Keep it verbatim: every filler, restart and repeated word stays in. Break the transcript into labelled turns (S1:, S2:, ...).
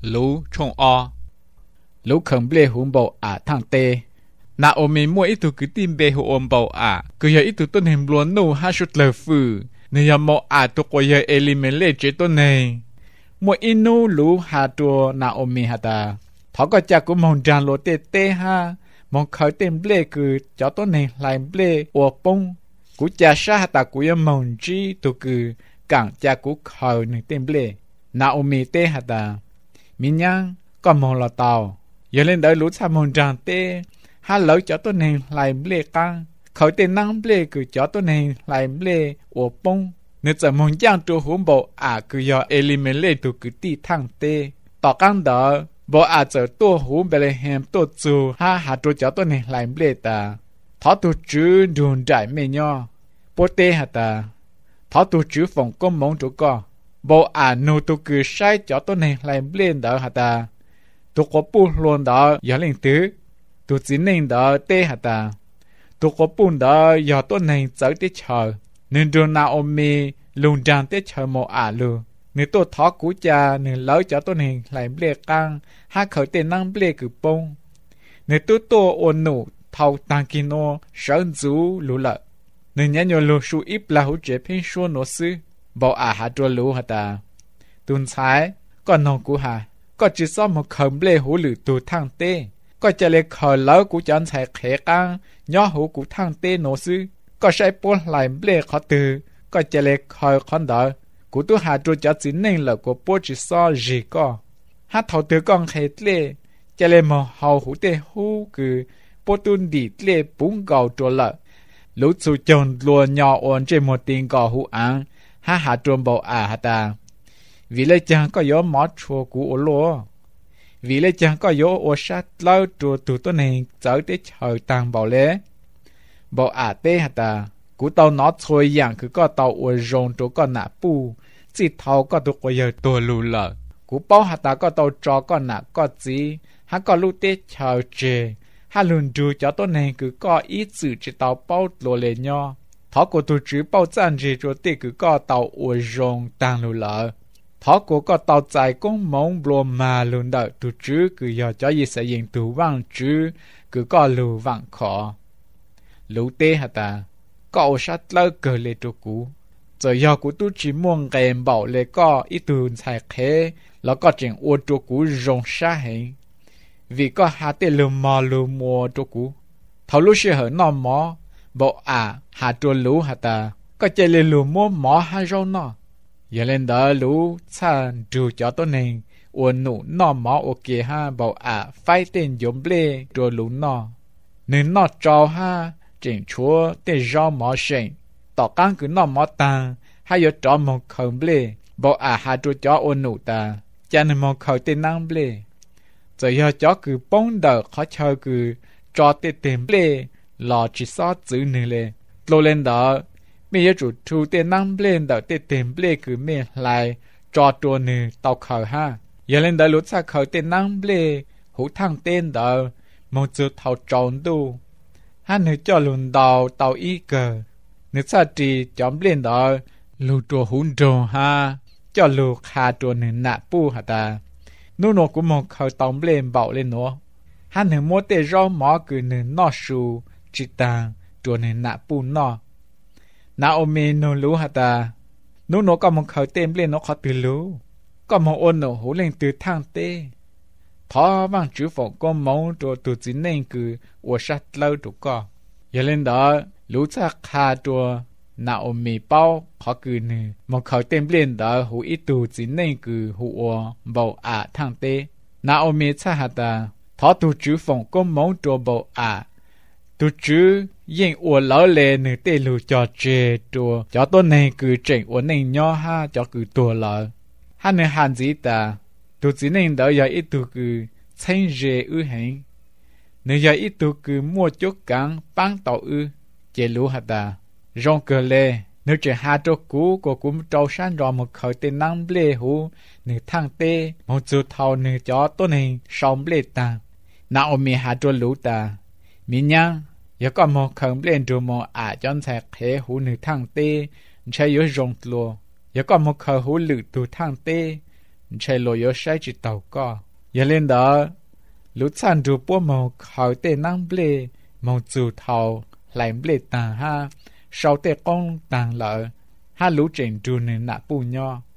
S1: lũ trông o lũ khẩn bê hùm bầu à thang tê na ô mê mua ít tu cứ tim bê hù ôm bầu à cứ giờ ít tu tôn hình luôn nô ha chút lờ phừ nên giờ mò à tu coi giờ element lệ chế tôn này mua inu lũ hà tua na ô mê hà ta thọ có cha của mong tràn lô tê tê ha mong khởi tên bê cứ cho tôn này lại bê ô bông của cha sa hà ta của giờ mong chi tu cứ cảng cha của khởi nâng tên bê na ô mê tê hà ta mình nhang có mong là tàu giờ lên đợi lũ sa mong tràn tê ha lỡ cho tôi này lại bê căng khởi tên năng bê cứ cho tôi này lại bê ô bông nếu giờ mong giang tu hùm bộ à cứ do element lệ tu cứ ti thang tê tỏ căng đó bộ à giờ tu hùm bê hèm tu chu ha ha tu cho tôi này lại bê ta thọ tu chữ đồn trải mê nho bố tê hả ta thọ tu chữ phòng công mong chủ co bộ à nô tu cứ sai cho tôi này lại bê đó hả ta tu có bu luôn đó giờ lên tứ tu chỉ nên đó tê hả ta tu có bu đó giờ tôi này tới tê chờ nên đường nào ôm mì lùng tràn tê chờ một ả lừa nếu tôi thọ cú cha nên lỡ cho tôi này lại bê căng hai khởi tên năng bê cứ bông nếu tôi tôi ôn nụ thâu tăng kinh ô sơn dũ lũ lợ nên nhớ nhớ lũ su ít là hỗ trợ phiên xua nổ sư bảo ả hạ trô lũ hả ta tuần trái còn nông cú hà có chỉ so một khẩn bê hữu lử tù thang tê có chả lệ khởi lỡ cú chọn chạy khẽ căng nhỏ hữu cú thang tê nổ sư có sai bốn lại bê khó từ có chả lệ khởi con đỡ cú tu hạ trô cho chính nên là của bố chỉ so gì có hát thầu từ con khẽ lệ chả lệ mà hầu hữu tê hữu cứ bố tuân đi lệ bún gạo trô lợ lũ chú chồng lùa nhỏ ổn trên một tiếng gạo hữu án hát hạ trôn bầu à hạ ta vì lẽ chẳng có gió mót chua của ô lô vì lẽ chẳng có gió ô sát lâu trùa tù tốt này trở tới trời tàng bảo lẽ bảo à tê hả ta cú tàu nó thôi dạng cứ có tàu ô rồng trô có nạ bù chỉ thâu có tù có giờ tùa lù lợ cú bao hả ta có tàu trò có nạ có gì hả có lưu tê trời trề hả lùn trù cho tốt này cứ có ý dự chỉ tàu bao lô lệ nho thó của tù chứ bao chăn gì trô tê cứ có tàu ô rồng tàng lù lợ thọ của có tàu chạy cũng mong bùa mà luôn đợi tụ chứ cứ giờ cho gì sẽ hiện tụ vang chứ cứ có lù vang khó lũ tê hả ta có sát lơ cờ lệ tụ cũ giờ giờ của tụ chỉ muốn kèm bảo lệ có ít tụ chạy khéแล้วก็chuyện ô tụ cũ rong xa hình vì có hà tê lù mò lù mùa tụ cũ thầu lúc sẽ hở nọ mò bộ à hà tụ lũ hả ta có chạy lù lù mò mò hà rau nọ giờ lên đó lũ chăn trù cho tôi này uốn nụ nọ mỏ ok ha bảo à phải tên giống bê trù lũ nọ nên nọ trâu ha chỉnh chúa tên rau mỏ sình tỏ căng cứ nọ mỏ tàng hay giờ trò một khẩn bê bảo à ha trù cho uốn nụ ta cha nên một khẩn tên năng bê giờ giờ cho cứ bông đờ khó chơi cứ cho tên tên bê lò chỉ sót giữ nè lệ lô lên đó bây giờ chủ thu tên năng lên đợi tên tiền bê cứ mê lại cho trùa nè tàu khởi ha giờ lên đợi lúc xa khởi tên năng bê hữu thăng tên đợi một chữ thầu tròn đu ha nữ cho lùn đầu tàu y cờ nữ xa trì chóm lên đợi lù trùa hữu trùa ha cho lù khá trùa nè nạ bu hả ta nụ nụ của một khởi tàu lên bảo lên nữa ha nữ mua tên rau mỏ cứ nè nọ sù chỉ tàng trùa nè nạ bu nọ Naomi nô lú hả ta nô nô có một khởi tên lên nó khó từ lú có một ôn nô hữu lên từ thang tê thó vang chữ phổ có mẫu trò tù chính nên cứ ua sát lâu trù co giờ lên đó lú chắc khá trò Naomi bao khó cứ nè một khởi tên lên đó hữu ít tù chính nên cứ hữu ua bầu à thang tê Naomi chắc hả ta thó tù chữ phổ có mẫu trò bầu à tù chữ yên ua lỡ lệ nữ tê lù cho chê trùa cho tôi này cứ chỉnh ua nền nho ha cho cứ tùa lỡ ha nữ hàn dĩ ta tù chỉ nên đỡ giờ ít tù cứ chênh rê ư hình nữ giờ ít tù cứ mua chút cắn băng tàu ư chê lũ hả ta rong cờ lê nữ chê hà trô cú của cũng trâu sáng rõ một khởi tên năng blê hú nữ thang tê một chú thầu nữ cho tôi này sống blê ta Naomi hà trô lũ ta mình nhang giờ có một khẩn lên trù một à chọn sạch hệ hữu nữ thang tê chạy yếu rong lùa giờ có một khẩn hữu lử tù thang tê chạy lối yếu sai chỉ tàu co giờ lên đó lúc chăn đủ bố màu khảo tê năng ble màu dù thầu lại ble tàng ha sau tê con tàng lợ ha lũ trình trù nên nạ bù nho